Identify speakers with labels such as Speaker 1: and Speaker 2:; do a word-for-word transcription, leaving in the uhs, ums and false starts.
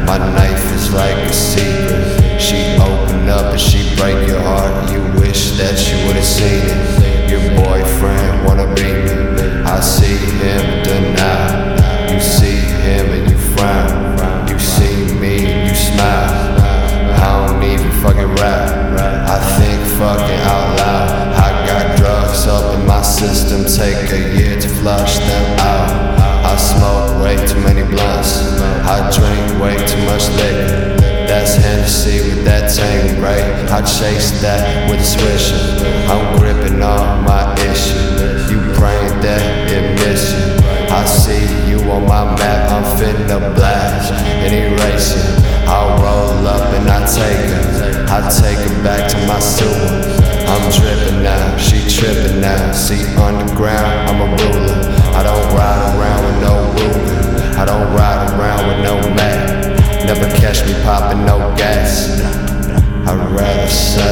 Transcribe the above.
Speaker 1: My knife is like a secret. She open up and she break your heart. You wish that you would've seen it. Your boyfriend wanna be me. I see him deny. You see him and you frown. You see me and you smile. I don't even fucking rap. I think fucking out loud. I got drugs up in my system, take a year to flush them out. I smoke way too many blunts. I drink way too much liquor. That's Hennessy with that tang, right? I chase that with a swisher. I'm gripping on my issue. You praying that it miss you. I see you on my map, I'm finna blast and erase you. I'll roll up and I take her. I take her back to my sewer. I'm dripping now, she tripping now. See underground, I'm a ruler. I don't ride around with no Ruger. I don't ride around with no Mac. Never catch me popping no gas. I'd rather